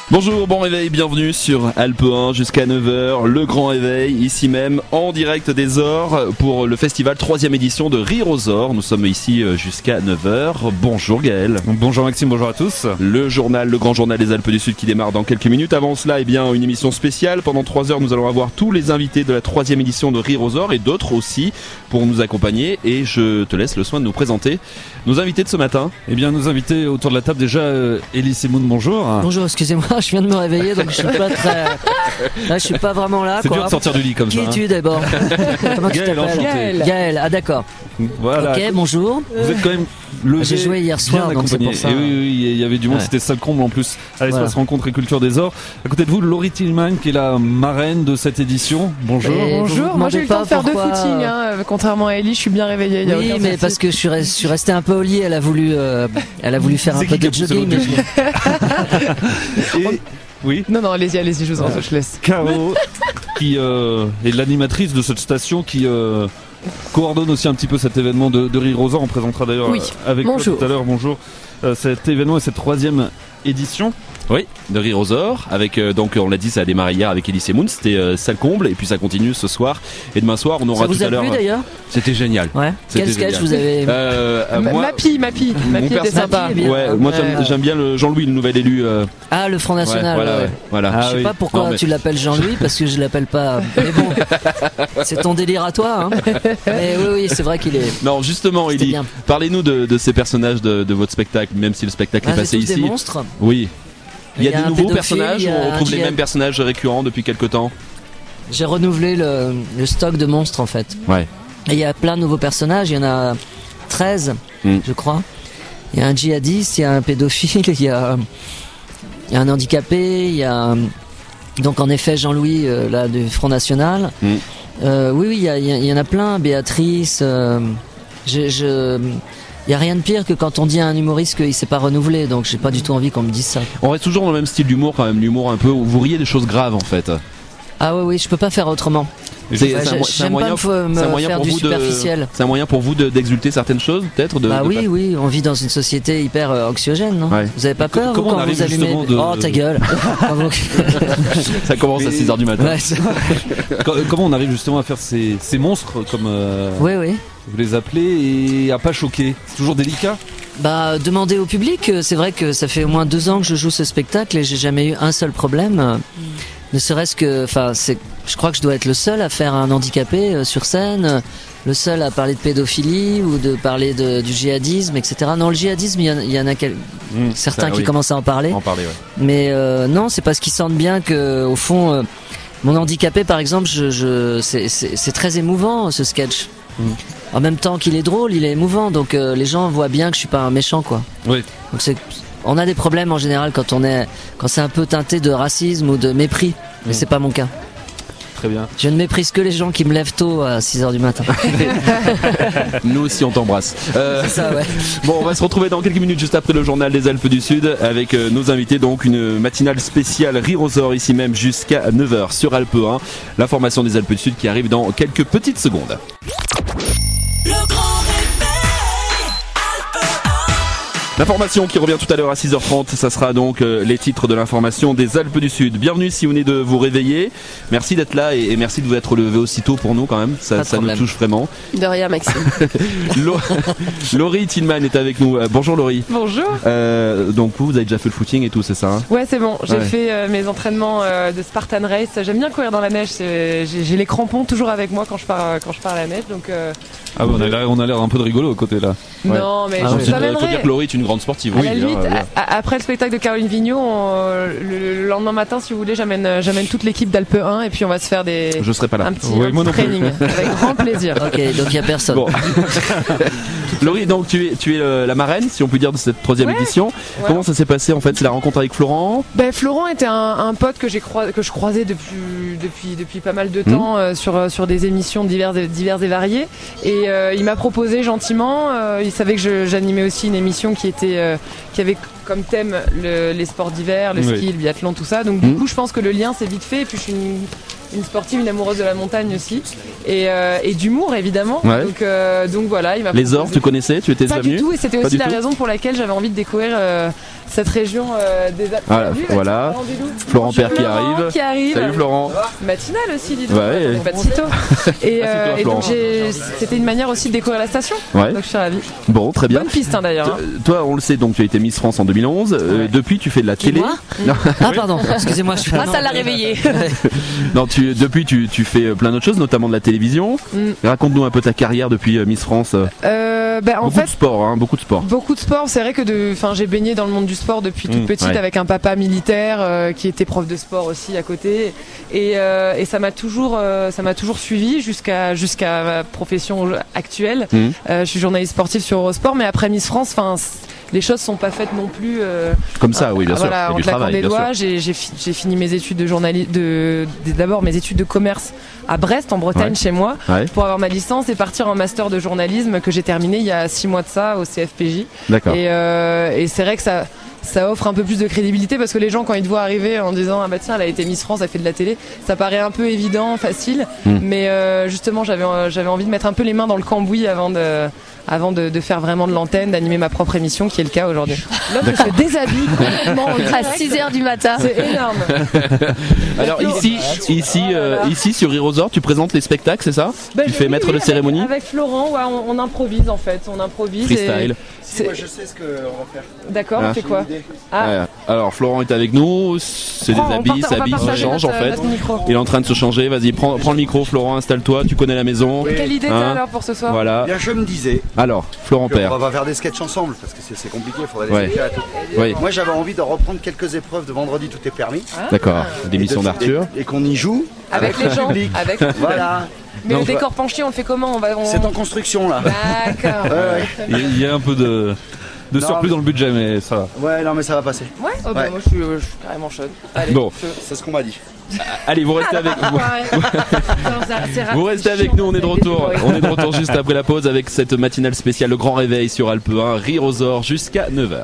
Bonjour, bon réveil, bienvenue sur Alpe 1 jusqu'à 9h, le grand réveil, ici même, en direct des Ors pour le festival 3e édition de Rire aux Ors. Nous sommes ici jusqu'à 9h. Bonjour Gaël. Bonjour Maxime, bonjour à tous. Le journal, le grand journal des Alpes du Sud qui démarre dans quelques minutes. Avant cela, une émission spéciale. Pendant 3 heures, nous allons avoir tous les invités de la 3e édition de Rire aux Ors et d'autres aussi pour nous accompagner. Et je te laisse le soin de nous présenter nos invités de ce matin. Eh bien, nos invités autour de la table, déjà, Elie Semoun, bonjour. Bonjour, excusez-moi, je viens de me réveiller, donc je suis pas très... Là, je suis pas vraiment là. C'est dur de sortir du lit comme ça. Qui es-tu d'abord? Comment tu t'appelles? Gaël, ah d'accord. Voilà. Ok, bonjour. Vous êtes quand même levé. J'ai joué hier soir, donc c'est pour ça. Et oui, il y avait du monde, c'était salle comble en plus à l'espace rencontre et culture des Ors. À côté de vous, Laurie Tillman, qui est la marraine de cette édition. Bonjour. Bonjour, moi j'ai eu le temps de faire 2 footings, contrairement à Ellie, je suis bien réveillée. Oui, mais parce que je suis resté un peu au lit, elle a voulu faire un peu de jogging. Oui. Non, allez-y, je vous en prie, je laisse. Caro, qui est l'animatrice de cette station qui coordonne aussi un petit peu cet événement de Rire aux Ors. On présentera d'ailleurs avec toi tout à l'heure, bonjour, cet événement et cette 3e édition. Oui, de Rire aux Ors, avec donc on l'a dit, ça a démarré hier avec Elie Semoun, c'était salle comble et puis ça continue ce soir et demain soir on aura tout à l'heure. Ça vous a plu d'ailleurs? C'était génial. Ouais. Quel sketch vous avez? Mappy était sympa. Ouais, moi j'aime bien le Jean-Louis, le nouvel élu. Ah, le Front National. Voilà. Je sais pas pourquoi tu l'appelles Jean-Louis parce que je l'appelle pas. Mais bon, c'est ton délire à toi. Hein. Mais oui, c'est vrai qu'il est. Non, justement, Elie, parlez-nous de ces personnages de votre spectacle, même si le spectacle est passé ici. Des monstres. Oui. Il y a des nouveaux personnages ou on retrouve les mêmes personnages récurrents depuis quelques temps? J'ai renouvelé le stock de monstres en fait. Ouais. Et il y a plein de nouveaux personnages, il y en a 13 je crois. Il y a un djihadiste, il y a un pédophile, il y a un handicapé, il y a donc en effet Jean-Louis là du Front National. Oui, il y en a plein, Béatrice, il n'y a rien de pire que quand on dit à un humoriste qu'il ne s'est pas renouvelé, donc j'ai pas du tout envie qu'on me dise ça. On reste toujours dans le même style d'humour quand même, l'humour un peu où vous riez des choses graves en fait. Ah oui, je peux pas faire autrement. C'est un moyen pour vous d'exulter certaines choses peut-être oui, on vit dans une société hyper anxiogène, non? Vous avez pas peur quand vous allumez Oh ta gueule. Ça commence à 6h du matin. Comment on arrive justement à faire ces monstres comme Oui. vous les appelez et à pas choquer? C'est toujours délicat? Demander au public, c'est vrai que ça fait au moins 2 ans que je joue ce spectacle et j'ai jamais eu un seul problème. Ne serait-ce que, je crois que je dois être le seul à faire un handicapé sur scène, le seul à parler de pédophilie ou de parler du djihadisme, etc. Non, le djihadisme, il y en a certains qui commencent à en parler. Mais non, c'est parce qu'ils sentent bien que, au fond, mon handicapé, par exemple, c'est très émouvant ce sketch. En même temps qu'il est drôle, il est émouvant, donc les gens voient bien que je suis pas un méchant, quoi. Oui. Donc on a des problèmes en général quand c'est un peu teinté de racisme ou de mépris, mais c'est pas mon cas. Très bien. Je ne méprise que les gens qui me lèvent tôt à 6h du matin. Nous aussi on t'embrasse. C'est ça, ouais. Bon, on va se retrouver dans quelques minutes juste après le journal des Alpes du Sud avec nos invités, donc une matinale spéciale Rire aux Ors ici même jusqu'à 9h sur Alpe 1. L'information des Alpes du Sud qui arrive dans quelques petites secondes. L'information qui revient tout à l'heure à 6h30, ça sera donc les titres de l'information des Alpes du Sud. Bienvenue si vous venez de vous réveiller. Merci d'être là et merci de vous être levé aussitôt pour nous quand même. Ça nous touche vraiment. De rien, Maxime. Laurie Tillman est avec nous. Bonjour Laurie. Bonjour. Donc vous avez déjà fait le footing et tout, c'est ça? Ouais, c'est bon. J'ai fait mes entraînements de Spartan Race. J'aime bien courir dans la neige. J'ai les crampons toujours avec moi quand je pars à la neige. Donc. On a l'air un peu de rigolo au côté là. Non, mais il faut dire que Laurie est une grande sportive. À la limite, après le spectacle de Caroline Vigneault, le lendemain matin, si vous voulez, j'amène toute l'équipe d'Alpe 1 et puis on va se faire Je serai pas là. un petit training avec grand plaisir. Ok, donc il n'y a personne. Bon. Laurie, donc tu es la marraine, si on peut dire, de cette 3e édition. Ouais. Comment ça s'est passé en fait? C'est la rencontre avec Florent? Florent était un pote que je croisais depuis pas mal de temps sur des émissions diverses et variées. Et il m'a proposé gentiment. Il savait que j'animais aussi une émission qui avait comme thème les sports d'hiver, le ski, le biathlon, tout ça. Donc du coup, je pense que le lien s'est vite fait. Et puis je suis une sportive, une amoureuse de la montagne aussi, et d'humour évidemment. Ouais. Donc voilà, il m'a Les Ors, tu connaissais, tu étais pas venu? Du tout, et c'était aussi la raison pour laquelle j'avais envie de découvrir cette région des Alpes. Voilà. Florent Père qui arrive. Salut Florent. Matinale aussi, dis donc. Ouais. Pas de sitôt. Et donc c'était une manière aussi de découvrir la station. Ouais. Donc je suis ravie. Bon, très bien. Bonne piste d'ailleurs. Toi, on le sait, donc tu as été Miss France en 2011. Depuis, tu fais de la télé. Moi ah pardon, excusez-moi. Ça l'a réveillé. Non, depuis, tu fais plein d'autres choses, notamment de la télévision. Raconte-nous un peu ta carrière depuis Miss France. En fait, beaucoup de sport. Beaucoup de sport. C'est vrai que j'ai baigné dans le monde du sport depuis toute petite, avec un papa militaire qui était prof de sport aussi à côté, et ça m'a toujours suivi jusqu'à ma profession actuelle. Je suis journaliste sportif sur Eurosport, mais après Miss France, les choses sont pas faites non plus comme ça, oui, bien sûr. Voilà, en claquant des doigts. J'ai fini mes études de journalisme, d'abord mes études de commerce à Brest, en Bretagne, chez moi, pour avoir ma licence et partir en master de journalisme que j'ai terminé il y a 6 mois de ça au CFPJ. D'accord. Et c'est vrai que ça offre un peu plus de crédibilité, parce que les gens, quand ils te voient arriver en disant ah bah tiens, elle a été Miss France, elle fait de la télé, ça paraît un peu évident, facile, mais justement j'avais envie de mettre un peu les mains dans le cambouis avant de faire vraiment de l'antenne, d'animer ma propre émission, qui est le cas aujourd'hui. Là, je se déshabille complètement à 6h du matin. C'est énorme. Alors ici sur Rire aux Ors, tu présentes les spectacles, c'est ça? Tu fais maître de cérémonie? Avec Florent, on improvise en fait, on improvise. Freestyle. Moi je sais ce qu'on va faire. D'accord, on fait quoi? Alors Florent est avec nous, c'est des habits, se change en fait. Il est en train de se changer, vas-y, prends le micro Florent, installe-toi, tu connais la maison. Quelle idée t'as alors pour ce soir? Voilà. Bien, je me disais. Alors, Florent Père. On va faire des sketchs ensemble, parce que c'est compliqué, il faudrait des sketchs à tout. Oui. Moi j'avais envie de reprendre quelques épreuves de Vendredi Tout est permis. D'accord, d'émission d'Arthur. Et qu'on y joue avec les gens. Voilà. Mais le décor penché, on le fait comment? C'est en construction là. D'accord. Il y a un peu de surplus dans le budget, mais ça va. Ouais, non mais ça va passer. Ouais, moi je suis carrément chaude. Allez, bon, c'est ce qu'on m'a dit. Allez, vous restez avec nous. Vous restez avec nous, on est de retour. On est de retour juste après la pause avec cette matinale spéciale Le Grand Réveil sur Alpe 1, Rire aux Ors jusqu'à 9h.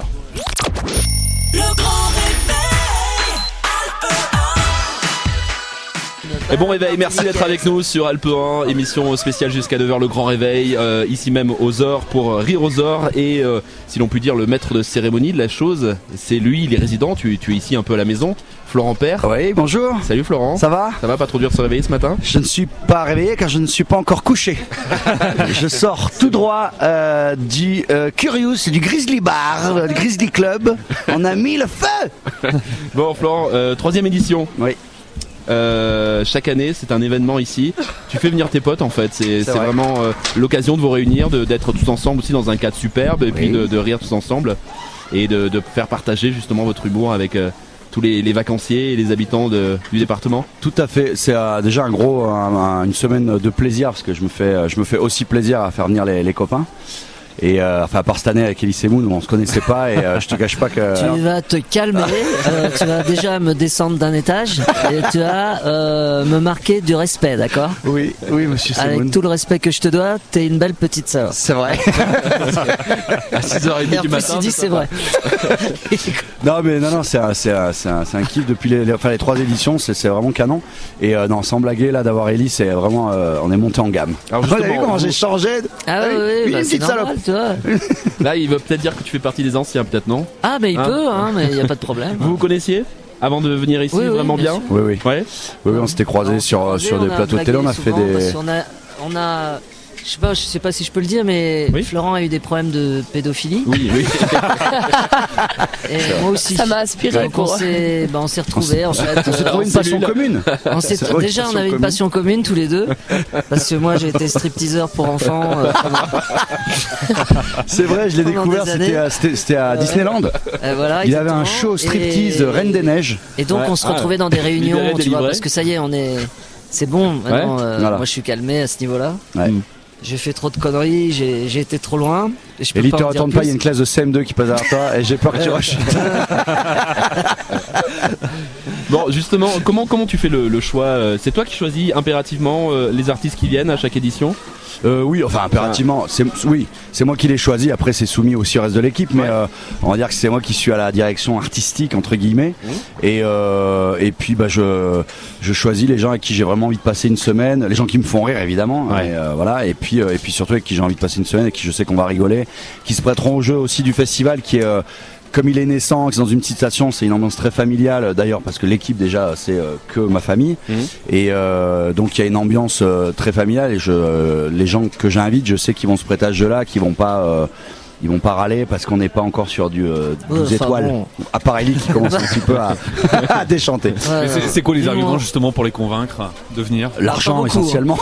Le Grand Réveil, Alpe 1. Et bon réveil, merci d'être avec nous sur Alpe 1, émission spéciale jusqu'à 9h, Le Grand Réveil, ici même aux Ors pour Rire aux Ors. Et si l'on peut dire le maître de cérémonie de la chose, c'est lui, il est résident, tu es ici un peu à la maison. Florent Père. Oui, bonjour. Salut Florent. Ça va? Ça va, pas trop dur de se réveiller ce matin? Je ne suis pas réveillé car je ne suis pas encore couché. Je sors tout droit du Curious, du Grizzly Bar, du Grizzly Club. On a mis le feu. Bon Florent, 3e édition. Oui. Chaque année c'est un événement ici. Tu fais venir tes potes en fait. C'est vraiment l'occasion de vous réunir, d'être tous ensemble aussi dans un cadre superbe, et puis de rire tous ensemble et de faire partager justement votre humour avec tous les vacanciers et les habitants du département. Tout à fait, c'est déjà une semaine de plaisir, parce que je me fais aussi plaisir à faire venir les copains. Et à part cette année avec Elise Moon où on se connaissait pas, et je te cache pas que... Tu vas te calmer, tu vas déjà me descendre d'un étage et tu vas me marquer du respect, d'accord? Oui, monsieur Semoun. Avec tout le respect que je te dois, t'es une belle petite sœur. C'est vrai. À 6h30 du matin. C'est vrai. Non, c'est un kiff depuis les 3 éditions, c'est vraiment canon. Et non, sans blaguer, là d'avoir Elise, c'est vraiment, on est monté en gamme. Alors vous avez vu comment j'ai changé? Ah oui, une petite salope. Là, il veut peut-être dire que tu fais partie des anciens, peut-être, non? Ah, mais il peut, mais il n'y a pas de problème. Vous connaissiez avant de venir ici, vraiment bien? Oui. Ouais. Oui, on s'était croisés sur des plateaux de télé, on a fait des... On a je sais pas si je peux le dire, mais Florent a eu des problèmes de pédophilie. Oui. Et moi aussi. Ça m'a inspiré. Donc on s'est retrouvés en fait. On s'est trouvé une passion commune. Déjà, on avait une passion commune tous les deux. Parce que moi, j'ai été stripteaseur pour enfants. C'est vrai, je l'ai découvert. C'était à Disneyland. Voilà, il avait un show striptease Reine des Neiges. Et donc, on se retrouvait dans des réunions, tu vois, parce que ça y est, c'est bon. Maintenant, moi, je suis calmé à ce niveau-là. Ouais. J'ai fait trop de conneries, j'ai été trop loin. Et lui te retourne pas, il y a une classe de CM2 qui passe derrière toi et j'ai peur que tu rechutes. Bon, justement, comment tu fais le choix? C'est toi qui choisis impérativement les artistes qui viennent à chaque édition? Oui, enfin impérativement, c'est moi qui l'ai choisi. Après, c'est soumis aussi au reste de l'équipe, mais on va dire que c'est moi qui suis à la direction artistique entre guillemets. Et puis je choisis les gens avec qui j'ai vraiment envie de passer une semaine, les gens qui me font rire évidemment. Et, voilà. Et puis surtout avec qui j'ai envie de passer une semaine et qui je sais qu'on va rigoler, qui se prêteront au jeu aussi du festival qui est comme il est naissant, c'est dans une petite station, c'est une ambiance très familiale d'ailleurs parce que l'équipe déjà c'est que ma famille et donc il y a une ambiance très familiale et les gens que j'invite, je sais qu'ils vont se prêter à ce jeu-là, qu'ils vont pas râler parce qu'on n'est pas encore sur du 12 étoiles. Bon. À part Ellie qui commence un petit peu à déchanter. Mais c'est quoi les arguments justement pour les convaincre de venir? L'argent essentiellement.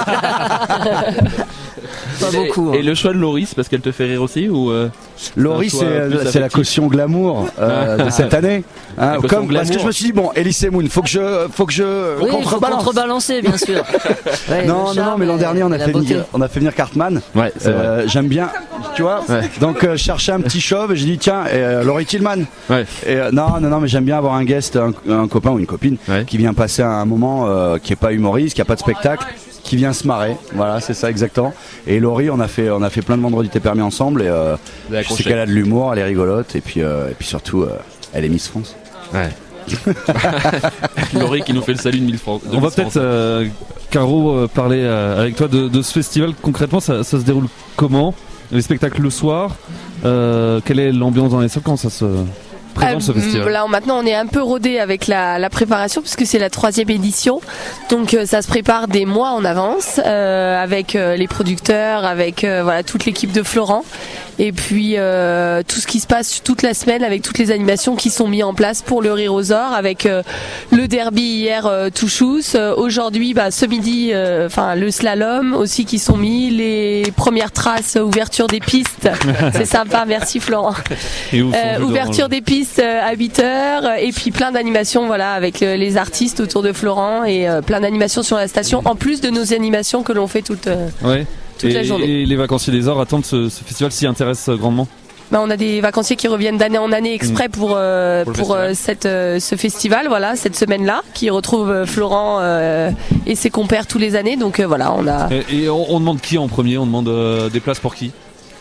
Pas beaucoup. Et le choix de Laurie, c'est parce qu'elle te fait rire aussi ou Laurie, c'est la caution glamour de cette année. Hein, parce que je me suis dit bon, Elise Moon, faut que je contrebalance. Faut contrebalancer, bien sûr. non, mais l'an dernier on a fait venir Cartman. Ouais, c'est vrai. J'aime bien, tu vois. Ouais. Donc chercher un petit chauve, et j'ai dit tiens, Laurie Tillman. Ouais. Et non, mais j'aime bien avoir un guest, un copain ou une copine qui vient passer un moment qui est pas humoriste, qui a pas de spectacle, qui vient se marrer. Voilà, c'est ça exactement. Et Laurie, on a fait plein de vendredis t'es permis ensemble et je sais qu'elle a de l'humour, elle est rigolote et puis surtout elle est Miss France. Ouais. Laurie qui nous fait le salut de Miss France. On va peut-être Caro parler avec toi de ce festival. Concrètement, ça se déroule comment? Les spectacles le soir, quelle est l'ambiance dans les salles? Comment ça se présente ce festival? Là maintenant on est un peu rodé avec la préparation puisque c'est la 3e édition, donc ça se prépare des mois en avance avec les producteurs, avec voilà toute l'équipe de Florent. Et puis tout ce qui se passe toute la semaine avec toutes les animations qui sont mises en place pour le Rire aux Ors, avec le derby hier Touchous, aujourd'hui ce midi le slalom aussi qui sont mis, les premières traces, ouverture des pistes. C'est sympa, merci Florent. Et ouverture des pistes à 8h et puis plein d'animations avec les artistes autour de Florent et plein d'animations sur la station en plus de nos animations que l'on fait toute la journée. Et les vacanciers des Arts attendent ce festival, s'y intéressent grandement? On a des vacanciers qui reviennent d'année en année exprès pour ce festival, cette semaine-là, qui retrouve Florent et ses compères tous les années. Donc on a. Et on demande qui en premier? On demande des places pour qui?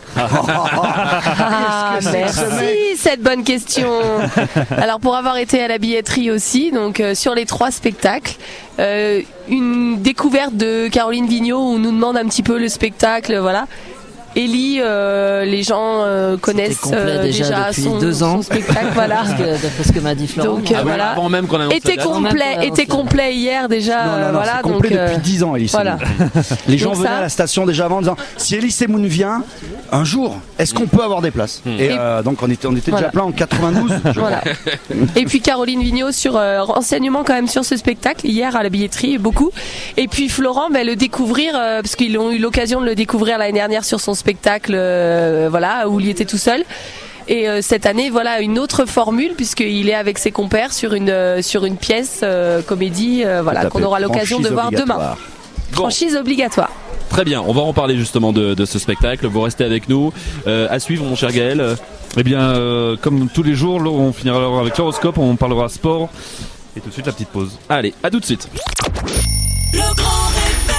Merci, cette bonne question. Alors pour avoir été à la billetterie aussi, donc sur les 3 spectacles, une découverte de Caroline Vigneault où on nous demande un petit peu le spectacle, Ellie, les gens connaissent déjà son spectacle, d'après ce que m'a dit Florent. Donc avant même qu'on était complet hier déjà. C'est complet depuis 10 ans, Ellie. Voilà. Les gens venaient à la station déjà avant en disant si Ellie Moon vient un jour, est-ce qu'on peut avoir des places? Et donc on était déjà plein en 92. Et puis Caroline Vigneault sur renseignement quand même sur ce spectacle hier à la billetterie, beaucoup. Et puis Florent, le découvrir parce qu'ils ont eu l'occasion de le découvrir l'année dernière sur son spectacle où il était tout seul. Et cette année, une autre formule puisqu'il est avec ses compères sur une pièce comédie qu'on aura l'occasion de voir demain. Franchise obligatoire. Très bien, on va en parler justement de ce spectacle. Vous restez avec nous. À suivre, mon cher Gaël. Eh bien, comme tous les jours, on finira avec l'horoscope, on parlera sport. Et tout de suite, la petite pause. Allez, à tout de suite. Le grand réveil,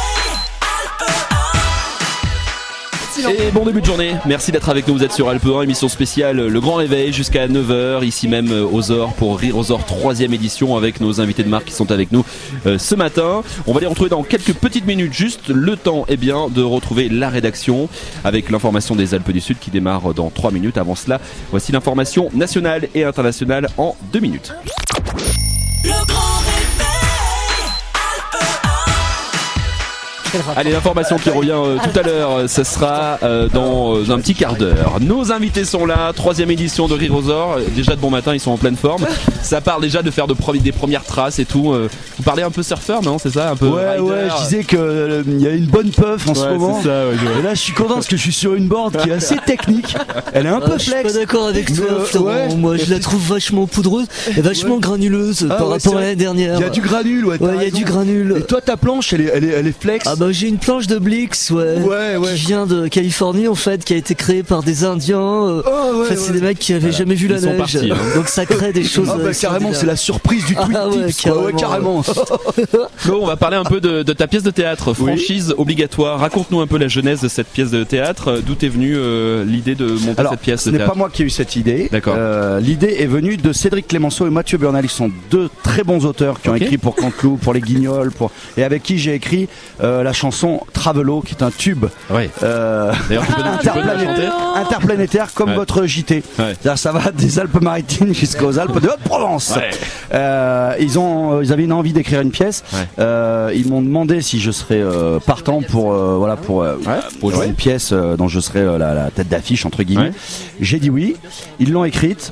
Et bon début de journée, merci d'être avec nous, vous êtes sur Alpe 1, émission spéciale Le Grand Réveil jusqu'à 9h, ici même aux Ors pour Rire aux Ors 3e édition avec nos invités de marque qui sont avec nous ce matin. On va les retrouver dans quelques petites minutes, juste le temps de retrouver la rédaction avec l'information des Alpes du Sud qui démarre dans 3 minutes. Avant cela, voici l'information nationale et internationale en 2 minutes. le grand réveil, Allez, l'information qui revient tout à l'heure, ce sera dans un petit quart d'heure. Nos invités sont là, 3e édition de Rire aux Ors. Déjà de bon matin, ils sont en pleine forme. Ça part déjà de faire des premières traces et tout. Vous parlais un peu surfeur, non? C'est ça, un peu. Ouais, je disais que il y a une bonne puff en ce moment. C'est ça, et là, je suis content parce que je suis sur une board qui est assez technique. Elle est un peu flex. Je suis pas d'accord avec toi, Florent. Moi, je la trouve vachement poudreuse et vachement granuleuse par rapport à l'année dernière. Il y a du granule, il y a du granule. Et toi, ta planche, elle est flex. Ah bah j'ai une planche de Blix, qui vient de Californie en fait, qui a été créée par des Indiens. En fait, c'est des mecs qui avaient jamais vu la neige. Partis, hein. Donc ça crée des choses. Carrément, c'est la surprise du tweet tips. Carrément. Flo, on va parler un peu de ta pièce de théâtre, franchise obligatoire. Raconte-nous un peu la genèse de cette pièce de théâtre. D'où est venue l'idée de monter cette pièce de théâtre? Ce n'est pas moi qui ai eu cette idée. D'accord. L'idée est venue de Cédric Clémenceau et Mathieu Burnel, qui sont deux très bons auteurs qui ont écrit pour Canteloup, pour les Guignols, et avec qui j'ai écrit la chanson Travelo, qui est un tube. D'ailleurs, interplanétaire comme votre JT. Ça va des Alpes-Maritimes jusqu'aux Alpes de Haute-Provence. Ils avaient une envie d'écrire une pièce. Ils m'ont demandé si je serais partant pour jouer une pièce dont je serais la tête d'affiche entre guillemets. J'ai dit oui. Ils l'ont écrite.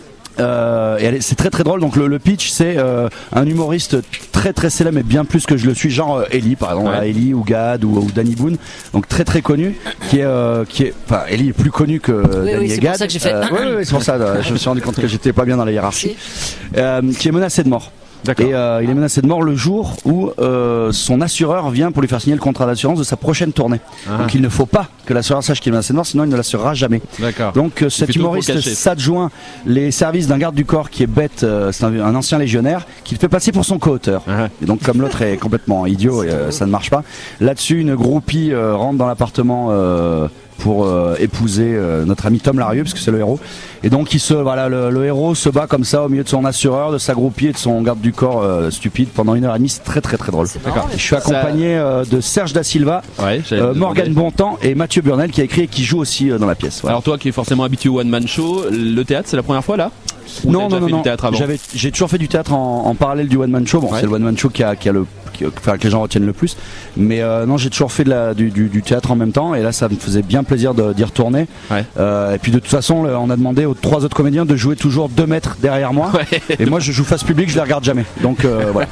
Et c'est très très drôle. Donc le pitch, c'est un humoriste très très célèbre, mais bien plus que je le suis, genre Ellie par exemple, Ellie ou Gad ou Danny Boone, donc très très connu, qui est enfin Ellie est plus connu que Danny et Gad. C'est pour ça que j'ai fait. C'est pour ça. Je me suis rendu compte que j'étais pas bien dans la hiérarchie. Qui est menacé de mort. D'accord. Et il est menacé de mort le jour où son assureur vient pour lui faire signer le contrat d'assurance de sa prochaine tournée. Donc il ne faut pas que l'assureur sache qu'il est menacé de mort, sinon il ne l'assurera jamais. D'accord. Donc cet humoriste s'adjoint les services d'un garde du corps qui est bête, c'est un ancien légionnaire, qui le fait passer pour son co-auteur. Et donc comme l'autre est complètement idiot, ça ne marche pas. Là-dessus, une groupie rentre dans l'appartement pour épouser notre ami Tom Larieux, parce que c'est le héros. Et donc le héros se bat comme ça au milieu de son assureur, de sa groupie et de son garde du corps stupide pendant 1h30. C'est très très très drôle. Je suis accompagné de Serge Da Silva, Morgane Bontemps et Mathieu Burnel qui a écrit et qui joue aussi dans la pièce. Alors toi qui es forcément habitué au one man show, le théâtre c'est la première fois là? Non. J'ai toujours fait du théâtre en parallèle du one man show. Bon, c'est le one man show que les gens retiennent le plus. Mais non, j'ai toujours fait du théâtre en même temps. Et là, ça me faisait bien plaisir d'y retourner. Et puis de toute façon, on a demandé aux 3 autres comédiens de jouer toujours 2 mètres derrière moi. Et moi, je joue face public, je les regarde jamais. Donc voilà.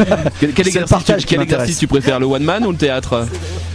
Quel exercice tu préfères, le one man ou le théâtre?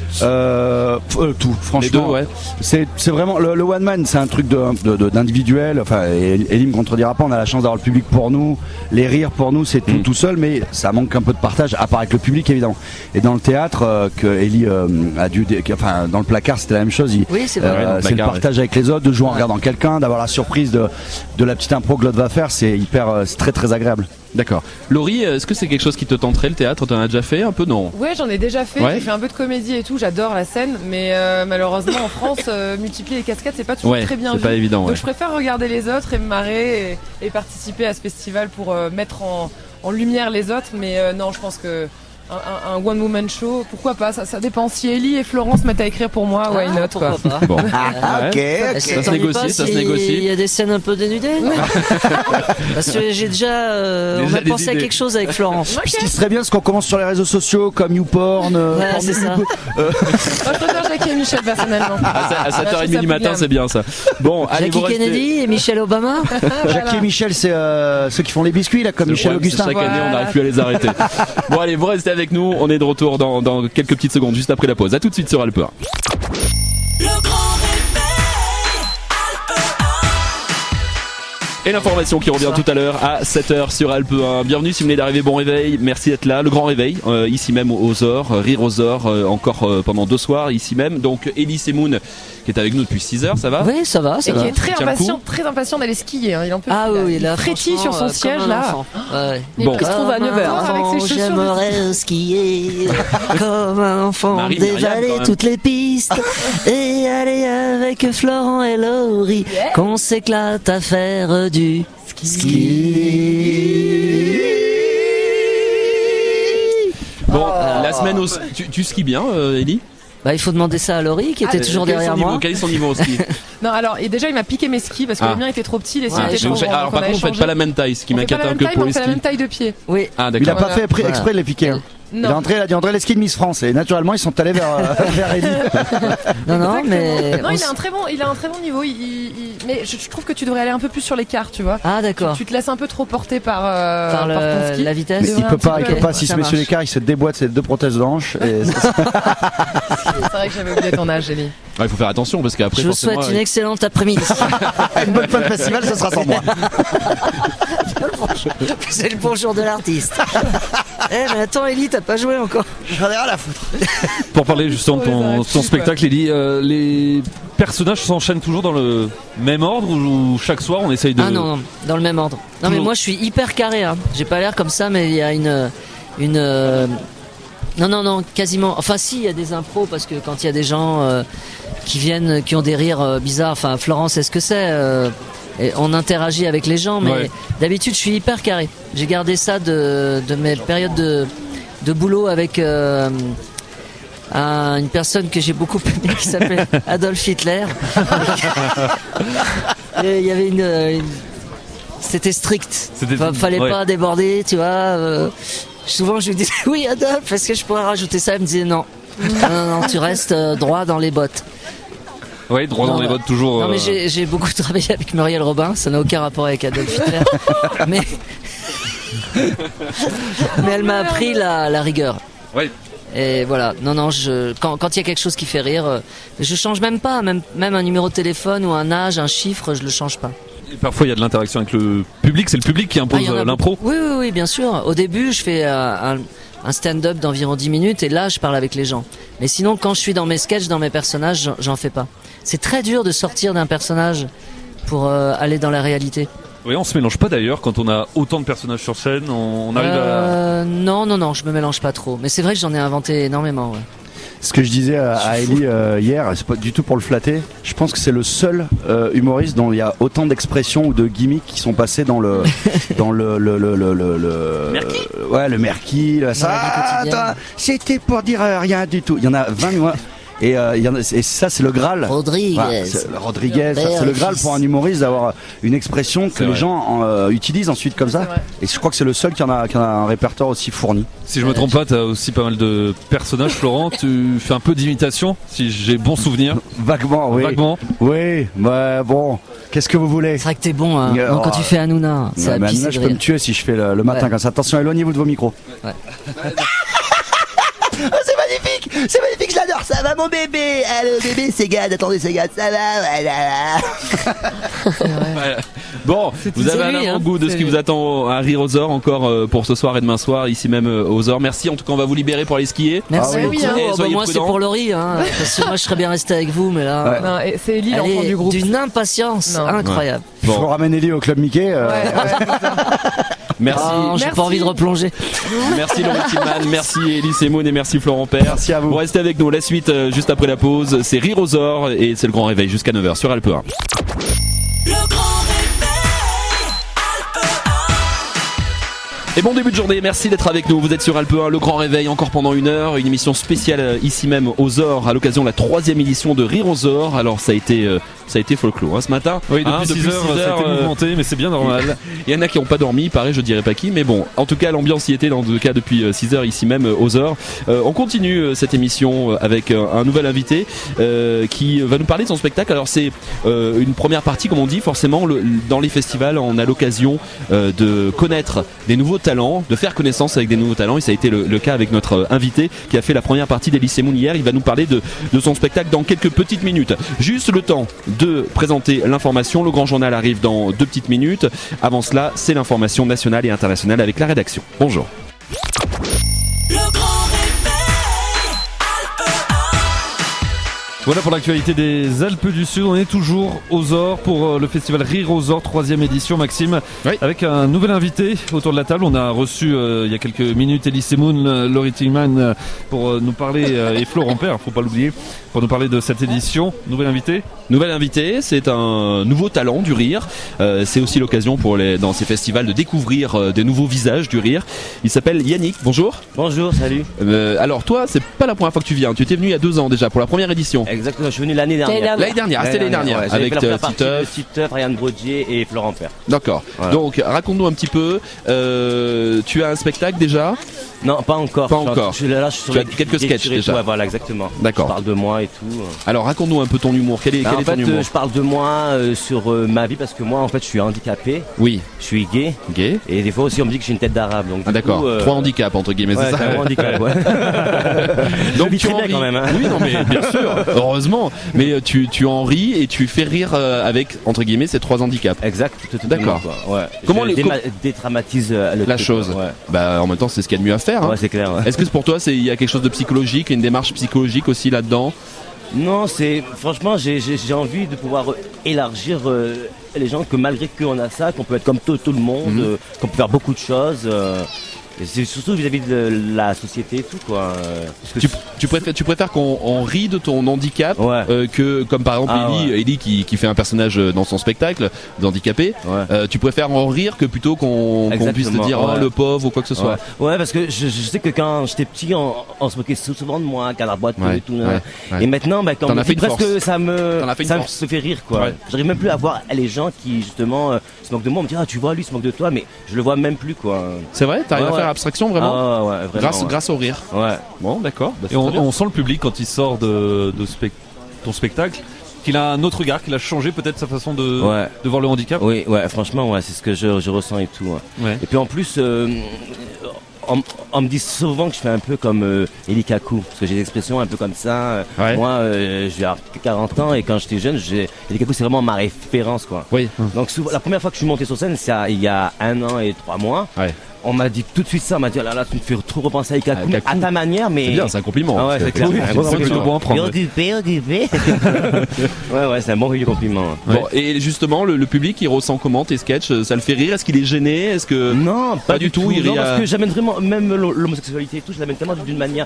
Tout, franchement. Les deux, c'est vraiment le one man, c'est un truc d'individuel. Enfin, Ellie me contredira pas. On a la chance d'avoir le public pour nous, les rires pour nous, c'est tout seul, mais ça manque un peu de partage, à part avec le public évidemment. Et dans le théâtre, que Ellie a dû, enfin, dans le placard, c'était la même chose. C'est vrai. C'est le partage avec les autres, de jouer en regardant quelqu'un, d'avoir la surprise de la petite impro que l'autre va faire. C'est c'est très très agréable. D'accord. Laurie, est-ce que c'est quelque chose qui te tenterait, le théâtre? T'en as déjà fait un peu? Non. Ouais, j'en ai déjà fait. J'ai fait un peu de comédie et tout. J'adore la scène, mais malheureusement en France, multiplier les cascades, c'est pas toujours très bien vu. C'est pas évident. Donc je préfère regarder les autres et me marrer et participer à ce festival pour mettre en lumière les autres. Mais non, je pense que un one woman show, pourquoi pas, ça dépend. Si Ellie et Florence mettent à écrire pour moi, why not, quoi. Pas. Bon. Ok. Ça se négocie. Il y a des scènes un peu dénudées. Parce que j'ai déjà on a pensé à quelque chose avec Florence. Ce qui serait bien, c'est qu'on commence sur les réseaux sociaux comme YouPorn. C'est ça. Moi, je préfère Jackie et Michel personnellement. À 7h30 du matin, c'est bien ça. Bon, allez, Jackie Kennedy et Michel Obama. Jackie et Michel, c'est ceux qui font les biscuits là, comme Michel Augustin. Chaque année, on n'arrive plus à les arrêter. Bon, allez, vous restez avec nous. On est de retour dans quelques petites secondes, juste après la pause. À tout de suite sur Alpe 1. Le grand réveil, Alpe 1. Et l'information qui revient tout à l'heure à 7h sur Alpe 1. Bienvenue si vous venez d'arriver, bon réveil, merci d'être là. Le grand réveil, ici même aux Ors, Rire aux Ors, encore pendant 2 soirs, ici même. Donc Ellie Semoun qui est avec nous depuis 6h, ça va? Oui, ça va. Et qui est très impatient d'aller skier. Il en peut il a frétille sur son siège là. Il se trouve à 9h avec ses chaussures. J'aimerais skier comme un enfant, dévaler toutes les pistes et aller avec Florent et Laurie, qu'on s'éclate à faire du ski. Bon, la semaine tu skis bien, Ellie? Il faut demander ça à Laurie qui était toujours derrière moi. Quel est son niveau au ski? Non, alors, et déjà il m'a piqué mes skis parce que le mien était trop petit, les siens étaient trop grands. Alors par contre, vous faites pas la même taille, ce qui m'inquiète un peu pour les skis. On fait la même taille de pied. Oui. Ah, d'accord. Il a pas fait exprès de les piquer. Il est entré, il a dit André les skis de Miss France et naturellement ils sont allés vers Ellie. Non, mais il a un très bon niveau. Mais je trouve que tu devrais aller un peu plus sur l'écart, tu vois. Ah d'accord. Tu te laisses un peu trop porter par ton ski. La vitesse. Mais il peut pas. S'il se met sur l'écart, il se déboîte ses 2 prothèses de hanche. C'est vrai que j'avais oublié ton âge, Ellie. Il faut faire attention parce qu'après. Je vous souhaite une excellente après-midi. Une bonne fin de festival, ce sera sans moi. C'est le bonjour de l'artiste. Mais attends, Ellie, t'as pas joué encore. J'en ai rien à foutre. Pour parler justement de ton spectacle, Ellie, les personnages s'enchaînent toujours dans le même ordre ou chaque soir on essaye de... Ah non, dans le même ordre. Non mais moi je suis hyper carré, hein. J'ai pas l'air comme ça, mais il y a Non, quasiment. Enfin si, il y a des impros parce que quand il y a des gens qui viennent, qui ont des rires bizarres, enfin Florence sait ce que c'est, et on interagit avec les gens, mais d'habitude je suis hyper carré. J'ai gardé ça de mes périodes de boulot avec une personne que j'ai beaucoup aimée qui s'appelle Adolf Hitler. Il y avait c'était strict. Fallait pas déborder, tu vois. Souvent je lui disais oui Adolphe, est-ce que je pourrais rajouter ça? Il me disait non, tu restes droit dans les bottes. Oui, droit dans les bottes toujours. Non mais j'ai beaucoup travaillé avec Muriel Robin, ça n'a aucun rapport avec Adolf Hitler. mais elle m'a appris la rigueur. Oui. Et voilà, quand il y a quelque chose qui fait rire, je change même pas, même un numéro de téléphone ou un âge, un chiffre, je le change pas. Et parfois il y a de l'interaction avec le public, c'est le public qui impose l'impro. Oui, bien sûr. Au début, je fais un stand-up d'environ 10 minutes et là, je parle avec les gens. Mais sinon, quand je suis dans mes sketchs, dans mes personnages, j'en fais pas. C'est très dur de sortir d'un personnage pour aller dans la réalité. Oui, on se mélange pas d'ailleurs quand on a autant de personnages sur scène, on arrive à... Non, je me mélange pas trop. Mais c'est vrai que j'en ai inventé énormément, ouais. Ce que je disais à Ellie hier, c'est pas du tout pour le flatter. Je pense que c'est le seul humoriste dont il y a autant d'expressions ou de gimmicks qui sont passés dans le le merki, ça. C'était pour dire rien du tout. Il y en a 20 mois. Et ça c'est le Graal. Rodriguez, c'est le Graal pour un humoriste d'avoir une expression que les gens utilisent ensuite comme ça. Et je crois que c'est le seul qui en a un répertoire aussi fourni. Si je me trompe pas, t'as aussi pas mal de personnages, Florent. Tu fais un peu d'imitation, si j'ai bon souvenir. Vaguement, oui. Oui, mais bon. Qu'est-ce que vous voulez? C'est vrai que t'es bon, hein. Bon, quand tu fais Hanouna, ça Hanouna, je peux me tuer si je fais le matin comme ça. Attention, éloignez-vous de vos micros. Ouais. Oh, c'est magnifique, je l'adore, ça va mon bébé. Le bébé, c'est Gad, attendez, c'est Gad, ça va, voilà. Bon, vous avez un avant-goût de ce qui vous attend à Rire aux Ors encore pour ce soir et demain soir, ici même aux Ors. Merci, en tout cas, on va vous libérer pour aller skier. Merci beaucoup. Moi, c'est pour Laurie, hein, parce que moi, je serais bien resté avec vous, mais là. Ouais. Non, c'est Ellie, l'enfant du groupe. D'une impatience incroyable. Bon. Je vous ramène Ellie au Club Mickey. Merci. J'ai pas envie de replonger. Merci Laurie Tillman, merci Ellie Semoun et merci Florent Père. Merci à vous. Vous restez avec nous. La suite, juste après la pause, c'est Rire aux Ors et c'est le grand réveil jusqu'à 9h sur Alpe 1. Le grand réveil, Alpe 1. Et bon début de journée, merci d'être avec nous. Vous êtes sur Alpe 1, le grand réveil encore pendant 1 heure. Une émission spéciale ici même aux Ors à l'occasion de la 3e édition de Rire aux Ors. Alors ça a été folklore ce matin. Oui, depuis 6 heures, ça a été mouvementé, mais c'est bien normal. Il y en a qui n'ont pas dormi, pareil, je dirais pas qui, mais bon, en tout cas l'ambiance y était dans le cas depuis 6 heures ici même aux Ors. On continue cette émission avec un nouvel invité qui va nous parler de son spectacle. Alors c'est une première partie, comme on dit, forcément dans les festivals on a l'occasion de connaître des nouveaux talents, de faire connaissance avec des nouveaux talents, et ça a été le cas avec notre invité qui a fait la première partie d'Ellie Semoun hier. Il va nous parler de son spectacle dans quelques petites minutes. Juste le temps de présenter l'information. Le grand journal arrive dans 2 petites minutes. Avant cela, c'est l'information nationale et internationale avec la rédaction. Bonjour. Le grand réveil, Alpe 1. Voilà pour l'actualité des Alpes du Sud. On est toujours aux Ors pour le festival Rire aux Ors, 3e édition, Maxime. Oui. Avec un nouvel invité autour de la table. On a reçu il y a quelques minutes Ellie Semoun, Laurie Tillman pour nous parler, et Florent Père, faut pas l'oublier, pour nous parler de cette édition. Nouvel invité, c'est un nouveau talent du rire. C'est aussi l'occasion dans ces festivals de découvrir des nouveaux visages du rire. Il s'appelle Yannick. Bonjour. Bonjour, salut. Alors toi, c'est pas la première fois que tu viens. Tu étais venu il y a 2 ans déjà pour la première édition. exactement. Je suis venu l'année dernière. L'année dernière, c'était l'année dernière. Ouais, avec Titeuf, Ryan Brodier et Florent Père. D'accord. Voilà. Donc, raconte-nous un petit peu. Tu as un spectacle déjà ? Non, pas encore. Pas encore. Je suis sur tu as quelques sketchs déjà. Ouais, voilà, exactement. D'accord. Je parle de moi et tout. Alors, raconte-nous un peu ton humour. Quel est ton humour ? Je parle de moi sur ma vie parce que moi, en fait, je suis handicapé. Oui. Je suis gay. Gay. Et des fois aussi, on me dit que j'ai une tête d'arabe. Donc, d'accord. 3 handicaps entre guillemets, ouais, c'est ça. 3 handicaps. Ouais. Donc tu en en ris quand même. Hein. Oui, non mais bien sûr, heureusement. Mais tu en ris et tu fais rire avec entre guillemets ces 3 handicaps. Exact. D'accord. Ouais. Comment je dédramatise la chose. Ouais. Bah en même temps, c'est ce qu'il y a de mieux à faire. Hein. Ouais, c'est clair. Ouais. Est-ce que pour toi, il y a quelque chose de psychologique, une démarche psychologique aussi là-dedans ? Non, franchement, j'ai envie de pouvoir élargir les gens, que malgré qu'on a ça, qu'on peut être comme tout le monde, qu'on peut faire beaucoup de choses. Et c'est surtout vis-à-vis de la société et tout, quoi. Tu préfères qu'on rit de ton handicap que, comme par exemple Ellie qui fait un personnage dans son spectacle d'handicapé, tu préfères en rire que plutôt qu'on puisse te dire le pauvre ou quoi que ce soit. Ouais, parce que je sais que quand j'étais petit, on se moquait souvent de moi, qu'à la boîte et tout. Et maintenant, quand on me dit presque, ça me fait rire, quoi. Ouais. J'arrive même plus à voir les gens qui justement se moquent de moi. On me dit tu vois, lui se moque de toi, mais je le vois même plus, quoi. C'est vrai, t'arrives à faire abstraction vraiment, vraiment grâce au rire. Ouais. Bon, d'accord. Et on sent le public quand il sort de ton spectacle, qu'il a un autre regard, qu'il a changé peut-être sa façon de voir le handicap. Oui, franchement, c'est ce que je ressens et tout. Ouais. Et puis en plus, on me dit souvent que je fais un peu comme Eli Kaku, parce que j'ai des expressions un peu comme ça. Moi, j'ai 40 ans et quand j'étais jeune, Eli Kaku c'est vraiment ma référence, quoi. Oui. Donc souvent, la première fois que je suis monté sur scène, c'est il y a 1 an et 3 mois. Ouais. On m'a dit tout de suite ça, on m'a dit là tu me fais trop repenser à Ikaku, à ta manière, mais c'est bien, c'est un compliment. Ah ouais, c'est clair. Occupé. Ouais, c'est un bon compliment. Bon, et justement, le public, il ressent comment tes sketchs ? Ça le fait rire ? Est-ce qu'il est gêné ? Est-ce que non, pas du tout. Il rit parce que j'amène vraiment, même l'homosexualité et tout, je l'amène tellement d'une manière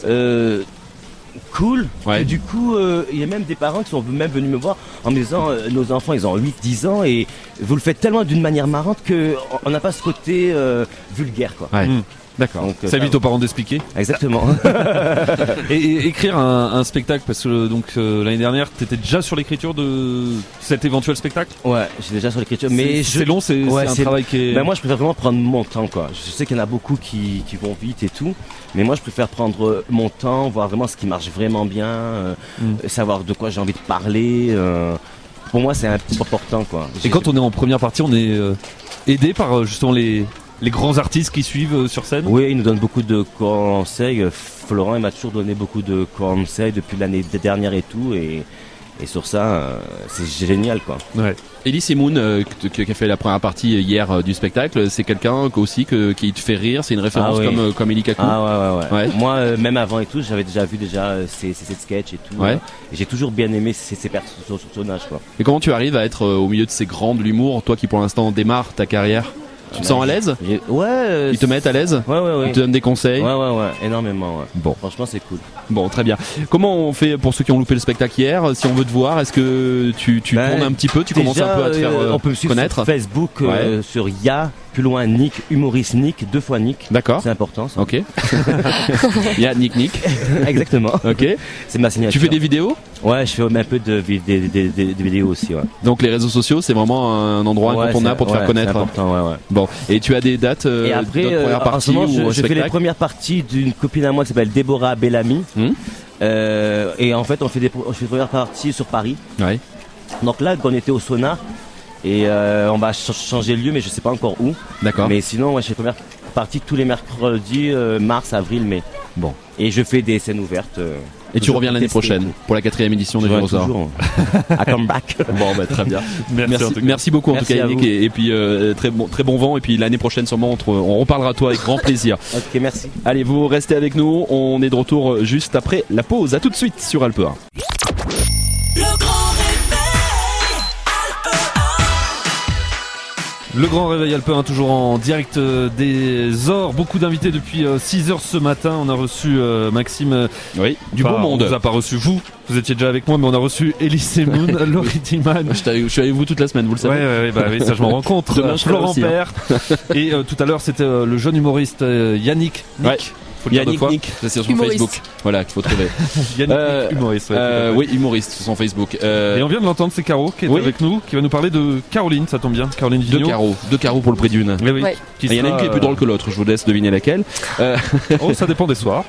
cool. Et du coup, il y a même des parents qui sont même venus me voir en me disant nos enfants ils ont 8-10 ans et vous le faites tellement d'une manière marrante qu'on n'a pas ce côté vulgaire, quoi. Ouais. D'accord. Donc, ça évite aux parents d'expliquer. Exactement. et écrire un spectacle, parce que l'année dernière t'étais déjà sur l'écriture de cet éventuel spectacle. Ouais, j'étais déjà sur l'écriture, mais c'est long, c'est un travail qui est. Ben moi je préfère vraiment prendre mon temps, quoi. Je sais qu'il y en a beaucoup qui vont vite et tout, mais moi je préfère prendre mon temps, voir vraiment ce qui marche vraiment bien, savoir de quoi j'ai envie de parler. Pour moi c'est important, quoi. Et quand on est en première partie, on est aidé par justement les grands artistes qui suivent sur scène. Oui, ils nous donnent beaucoup de conseils. Florent, il m'a toujours donné beaucoup de conseils depuis l'année dernière et tout. Et sur ça, c'est génial, quoi. Ouais. Elie Semoun, qui a fait la première partie hier du spectacle, c'est quelqu'un aussi qui te fait rire. C'est une référence comme Eli Kaku. Ouais. Moi, même avant et tout, j'avais déjà vu ses sketchs et tout. Ouais. Et j'ai toujours bien aimé ces personnages, quoi. Et comment tu arrives à être au milieu de ces grands de l'humour, toi qui pour l'instant démarres ta carrière? Tu te sens à l'aise? Ouais. Ils te mettent à l'aise? Ouais. Ils te donnent des conseils? Ouais, énormément. Ouais. Bon. Franchement, c'est cool. Bon, très bien. Comment on fait pour ceux qui ont loupé le spectacle hier? Si on veut te voir, est-ce que tu tournes un petit peu? Tu commences un peu à te faire on peut me suivre connaître sur Facebook, sur plus loin Nick, humoriste Nick, 2 fois Nick. D'accord. C'est important, ça. Ok. Nick. Exactement. Ok. C'est ma signature. Tu fais des vidéos? Ouais, je fais un peu de vidéos aussi, ouais. Donc les réseaux sociaux, c'est vraiment un endroit incontournable pour te faire connaître. C'est important, ouais. Bon. Et tu as des dates et après, de première partie en ce moment, je fais les spectacle? premières parties d'une copine à moi qui s'appelle Déborah Bellamy. Et en fait, on fait les premières parties sur Paris. Ouais. Donc là, on était au Sonar. Et on va changer le lieu, mais je sais pas encore où. D'accord. Mais sinon, je fais première partie tous les mercredis, mars, avril, mai. Bon. Et je fais des scènes ouvertes. Et tu reviens l'année prochaine pour la 4e édition de Rire aux Arts. À come back. Bon, très bien. Merci beaucoup en tout cas, Yannick. Et puis très bon vent. Et puis l'année prochaine, sûrement, on reparlera de toi avec grand plaisir. Ok, merci. Allez, vous restez avec nous. On est de retour juste après la pause. À tout de suite sur Alpe 1. Le grand réveil, Alpe 1. Le grand réveil Alpe 1, toujours en direct des Ors. Beaucoup d'invités depuis 6h ce matin. On a reçu Maxime du beau monde. On vous a pas reçu vous étiez déjà avec moi, mais on a reçu Elie Semoun, Laurie Tillman. Je suis avec vous toute la semaine, vous le savez. Oui, ça je m'en rends compte. Demain, Florent Père. Et tout à l'heure c'était le jeune humoriste Yannick. Yannick Nick, c'est sur son Facebook. Voilà, qu'il faut trouver. Yannick humoriste. Oui, humoriste sur son Facebook. Et on vient de l'entendre, c'est Caro qui est avec nous, qui va nous parler de Caroline, ça tombe bien. Caroline Vigneault. Deux Caro pour le prix d'une. Oui, oui. Ouais. Il y en a une qui est plus drôle que l'autre, je vous laisse deviner laquelle. Oh, ça dépend des soirs.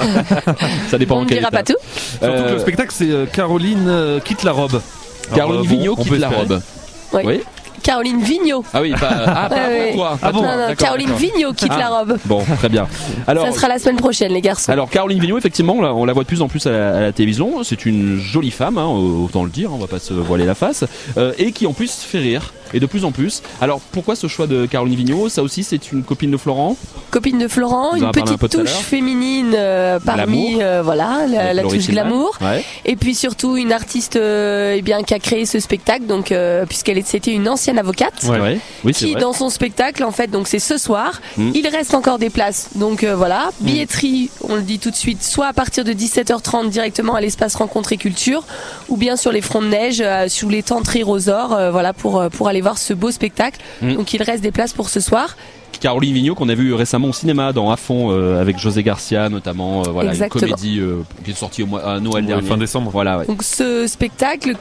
Ça dépend On ne dira pas tout. Surtout que le spectacle, c'est Caroline quitte la robe. Caroline Vigneault quitte la robe. Oui. Caroline Vigneault. Ah oui, pas toi. Non, Caroline Vigneault quitte la robe. Bon, très bien. Alors, ça sera la semaine prochaine, les garçons. Alors, Caroline Vigneault, effectivement, là, on la voit de plus en plus à la télévision. C'est une jolie femme, hein, autant le dire, on va pas se voiler la face, et qui en plus fait rire. Et de plus en plus. Alors pourquoi ce choix de Caroline Vigneault? Ça aussi, c'est une copine de Florent. Copine de Florent, une petite touche féminine parmi la touche glamour. Ouais. Et puis surtout une artiste qui a créé ce spectacle, donc c'était une ancienne avocate qui dans son spectacle en fait, donc c'est ce soir. Il reste encore des places, donc billetterie, on le dit tout de suite, soit à partir de 17h30 directement à l'espace Rencontre et Culture, ou bien sur les fronts de neige sous les tentes Rirosaur, pour aller voir ce beau spectacle. Donc il reste des places pour ce soir. Caroline Vigneault qu'on a vu récemment au cinéma dans À fond avec José Garcia notamment, une comédie qui est sortie à Noël dernier, fin décembre. Voilà. Donc ce spectacle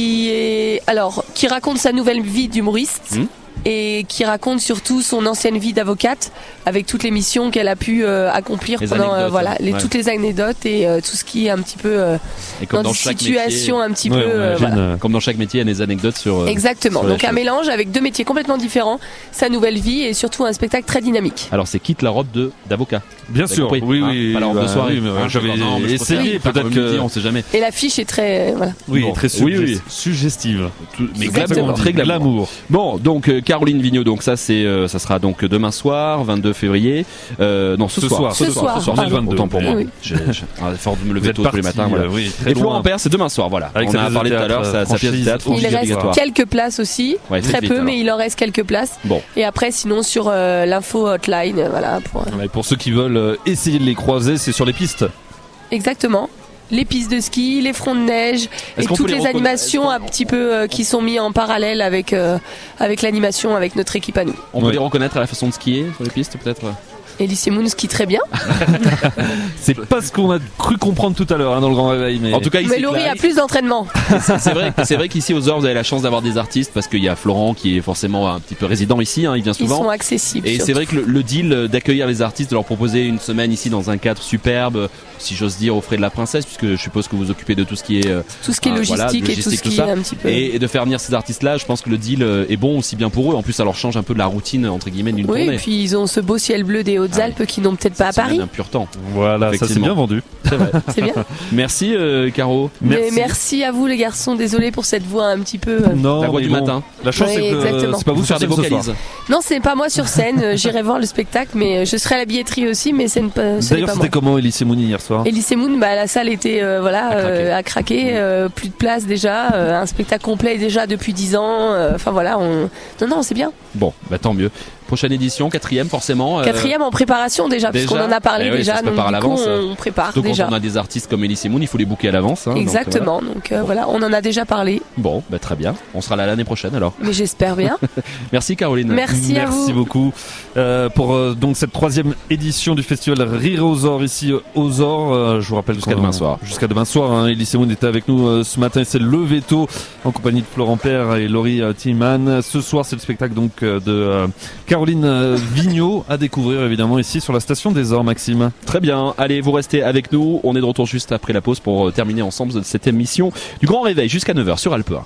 qui raconte sa nouvelle vie d'humoriste. Et qui raconte surtout son ancienne vie d'avocate avec toutes les missions qu'elle a pu accomplir pendant toutes les anecdotes et tout ce qui est un petit peu dans des situations un petit peu comme dans chaque métier il y a des anecdotes sur exactement sur donc un mélange avec deux métiers complètement différents, sa nouvelle vie et surtout un spectacle très dynamique. Alors c'est quitte la robe d'avocat. Bien sûr, compris, oui. Alors de soirée, j'avais essayé peut-être que on sait jamais. Et l'affiche est très très suggestive. Mais très glamour. Bon, donc Caroline Vigneault, donc ça sera donc demain soir, 22 février. Non, ce soir. 2022. Autant pour moi. J'ai fort de me lever tôt tous les matins. Voilà. Et Florent Père, c'est demain soir. Voilà. On a parlé tout à l'heure, sa pièce de théâtre. Il reste quelques places aussi, très peu, mais il en reste quelques places. Bon. Et après, sinon sur l'info hotline, pour ceux qui veulent essayer de les croiser, c'est sur les pistes. Exactement. Les pistes de ski, les fronts de neige et toutes les animations un petit peu qui sont mis en parallèle avec l'animation avec notre équipe à nous. On peut les reconnaître à la façon de skier sur les pistes peut-être. Elise Moon skie très bien. C'est pas ce qu'on a cru comprendre tout à l'heure dans le Grand Réveil. Mais... En tout cas, mais Laurie a plus d'entraînement. C'est vrai qu'ici aux Ors, vous avez la chance d'avoir des artistes parce qu'il y a Florent qui est forcément un petit peu résident ici, il vient souvent. Ils sont accessibles. Et c'est vrai que le deal d'accueillir les artistes, de leur proposer une semaine ici dans un cadre superbe, si j'ose dire, aux frais de la princesse, puisque je suppose que vous occupez de tout ce qui est logistique et tout ce qui est un petit peu. Et de faire venir ces artistes-là, je pense que le deal est bon aussi bien pour eux. En plus, ça leur change un peu de la routine entre guillemets d'une tournée. Oui, et puis ils ont ce beau ciel bleu des Hautes-Alpes qui n'ont peut-être pas à Paris. Un pur temps. Voilà, ça c'est bien vendu. C'est vrai. C'est bien. Merci Caro. Merci à vous les garçons. Désolé pour cette voix un petit peu. Non, la voix du matin. La chance c'est que c'est pas vous faire des vocalises. Non, c'est pas moi sur scène. J'irai voir le spectacle, mais je serai à la billetterie aussi. Mais c'est pas. D'ailleurs, c'était comment Elise Moon hier soir? Elise Moon, la salle était à craquer. Plus de place déjà. Un spectacle complet déjà depuis 10 ans. Non, c'est bien. Bon, tant mieux. Prochaine édition, 4e forcément. 4e en préparation déjà, puisqu'on en a parlé déjà. Donc à l'avance. On prépare surtout déjà. Quand on a des artistes comme Elise Moon, il faut les booker à l'avance. Exactement. Donc voilà, on en a déjà parlé. Bon, très bien. On sera là l'année prochaine alors. Mais j'espère bien. Merci Caroline. Merci à vous. Merci beaucoup pour donc cette 3e édition du festival Rire aux Ors ici aux Ors. Je vous rappelle jusqu'à demain soir. Jusqu'à demain soir. Elise Moon était avec nous ce matin. C'est le veto en compagnie de Florent Père et Laurie Tillman. Ce soir, c'est le spectacle donc de Caroline Vigneault à découvrir évidemment ici sur la station des Ors, Maxime. Très bien, allez, vous restez avec nous. On est de retour juste après la pause pour terminer ensemble cette émission du Grand Réveil jusqu'à 9h sur Alpe 1.